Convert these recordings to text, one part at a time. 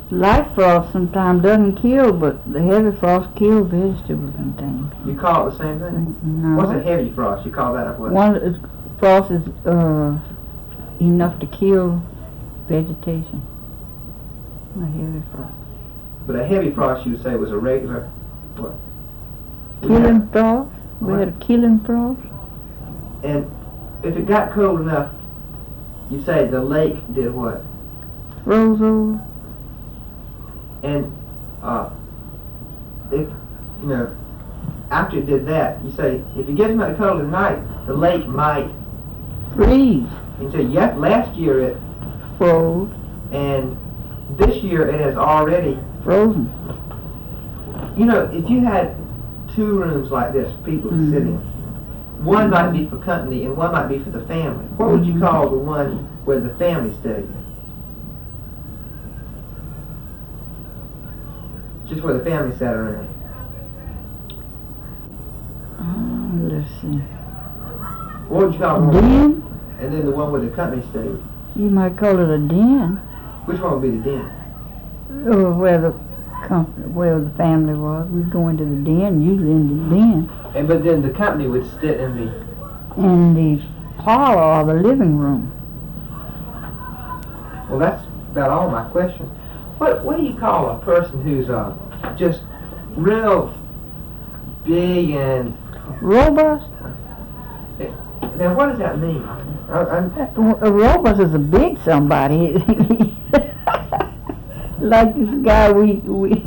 Light frost sometimes doesn't kill, but the heavy frost kills vegetables and things. You call it the same thing? No. What's a heavy frost? You call that a what? One frost is enough to kill vegetation. A heavy frost. But a heavy frost, you would say, was a regular what? Killing frost. We had a killing frost. And if it got cold enough, you say the lake did what? Froze over. And if you know, after it did that, you say if it gets much cold at night, the lake might Freeze. And so last year it Froze. and this year it has already Frozen. You know, if you had two rooms like this, for people to sit in, one might be for company and one might be for the family. What would you call the one where the family stayed? Just where the family sat around. Let's see. What would you call one? Den? And then the one where the company stayed. You might call it a den. Which one would be the den? Or where the family was. We'd go into the den, usually in the den. And but then the company would sit in the parlor or the living room. Well, that's about all my questions. What do you call a person who's just real big and robust? Now, what does that mean? A robust is a big somebody. Like this guy we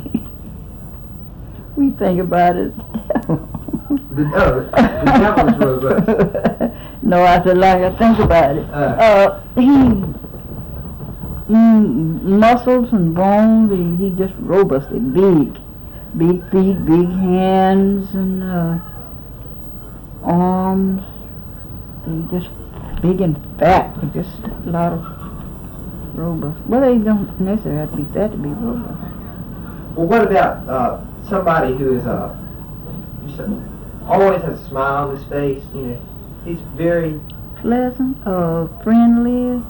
think about it. The devil is robust. No, I said like I think about it. Muscles and bones. He just robustly big feet, big hands, and arms. He just big and fat. Just a lot of robust. Well, they don't necessarily have to be fat to be robust. Well, what about somebody who is always has a smile on his face? You know, he's very pleasant, friendly,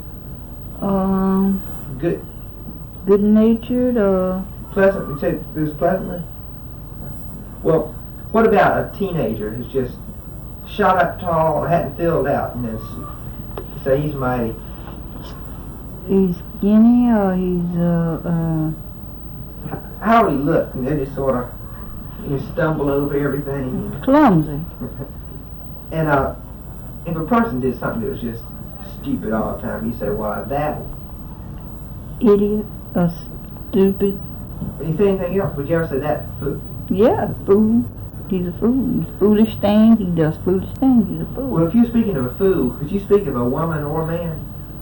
good-natured, pleasant. You say who's pleasantly? Well, what about a teenager who's just shot up tall, hadn't filled out, and say he's mighty? He's skinny, or he's how would he look? And they just sort of stumble over everything. Clumsy. And if a person did something that was just stupid all the time, you say, "Why that idiot or stupid?" Would you say anything else? Would you ever say that? Fool? Yeah, fool. He's a fool. Foolish things. He does foolish things. He's a fool. Well, if you're speaking of a fool, could you speak of a woman or a man?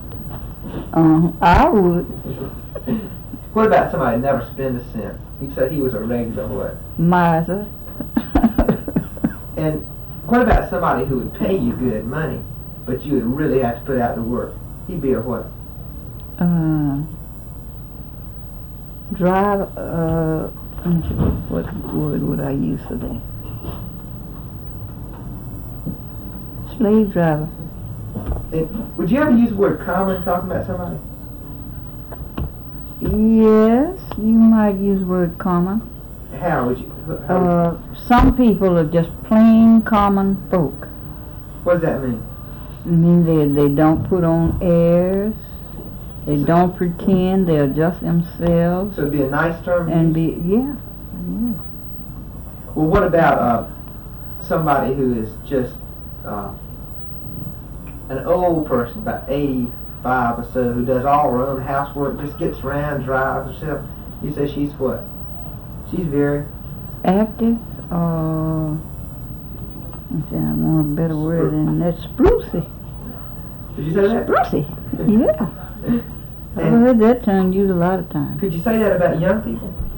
I would. What about somebody who never spent a cent? You'd say he was a regular what? Miser. And what about somebody who would pay you good money, but you would really have to put out the work? He'd be a what? What word would I use for that? Slave driver. Would you ever use the word common talking about somebody? Yes, you might use the word common. How would you? Some people are just plain common folk. What does that mean? It means they don't put on airs. They don't pretend. They're just themselves. So it'd be a nice term? Yeah. Well, what about somebody who is just an old person, about 85 or so, who does all her own housework, just gets around, drives herself? You say she's what? She's very active. I want a better word than that. Sprucey. Did you say that? Sprucey. Yeah. I've heard that term used a lot of times. Could you say that about young people?